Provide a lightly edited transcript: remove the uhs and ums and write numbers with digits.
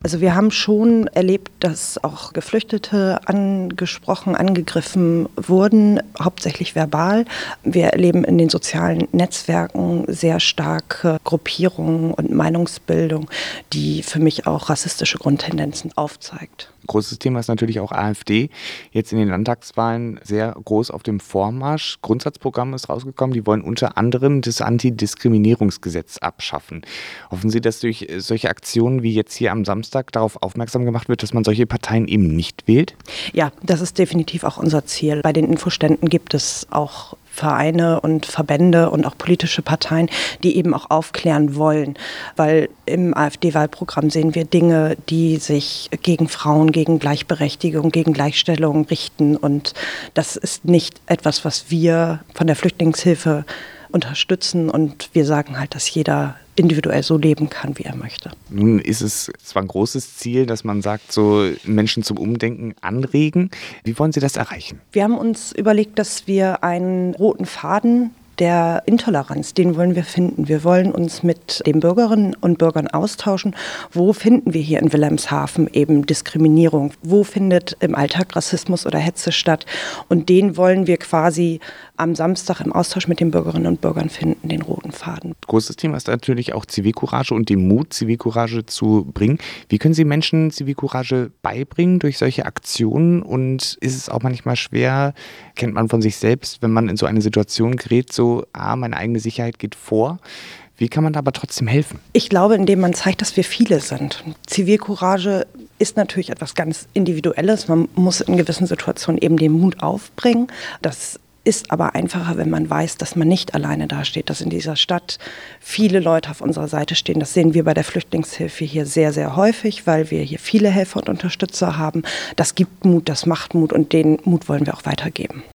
Also wir haben schon erlebt, dass auch Geflüchtete angesprochen, angegriffen wurden, hauptsächlich verbal. Wir erleben in den sozialen Netzwerken sehr starke Gruppierungen und Meinungsbildung, die für mich auch rassistische Grundtendenzen aufzeigt. Großes Thema ist natürlich auch AfD. Jetzt in den Landtagswahlen sehr groß auf dem Vormarsch. Grundsatzprogramm ist rausgekommen. Die wollen unter anderem das Antidiskriminierungsgesetz abschaffen. Hoffen Sie, dass durch solche Aktionen wie jetzt hier am Samstag darauf aufmerksam gemacht wird, dass man solche Parteien eben nicht wählt? Ja, das ist definitiv auch unser Ziel. Bei den Infoständen gibt es auch Vereine und Verbände und auch politische Parteien, die eben auch aufklären wollen. Weil im AfD-Wahlprogramm sehen wir Dinge, die sich gegen Frauen, gegen Gleichberechtigung, gegen Gleichstellung richten. Und das ist nicht etwas, was wir von der Flüchtlingshilfe unterstützen. Und wir sagen halt, dass jeder individuell so leben kann, wie er möchte. Nun ist es zwar ein großes Ziel, dass man sagt, so Menschen zum Umdenken anregen. Wie wollen Sie das erreichen? Wir haben uns überlegt, dass wir einen roten Faden der Intoleranz, den wollen wir finden. Wir wollen uns mit den Bürgerinnen und Bürgern austauschen. Wo finden wir hier in Wilhelmshaven eben Diskriminierung? Wo findet im Alltag Rassismus oder Hetze statt? Und den wollen wir quasi am Samstag im Austausch mit den Bürgerinnen und Bürgern finden, den roten Faden. Großes Thema ist natürlich auch Zivilcourage und den Mut, Zivilcourage zu bringen. Wie können Sie Menschen Zivilcourage beibringen durch solche Aktionen? Und ist es auch manchmal schwer, kennt man von sich selbst, wenn man in so eine Situation gerät, meine eigene Sicherheit geht vor. Wie kann man da aber trotzdem helfen? Ich glaube, indem man zeigt, dass wir viele sind. Zivilcourage ist natürlich etwas ganz Individuelles. Man muss in gewissen Situationen eben den Mut aufbringen. Das ist aber einfacher, wenn man weiß, dass man nicht alleine dasteht, dass in dieser Stadt viele Leute auf unserer Seite stehen. Das sehen wir bei der Flüchtlingshilfe hier sehr, sehr häufig, weil wir hier viele Helfer und Unterstützer haben. Das gibt Mut, das macht Mut und den Mut wollen wir auch weitergeben.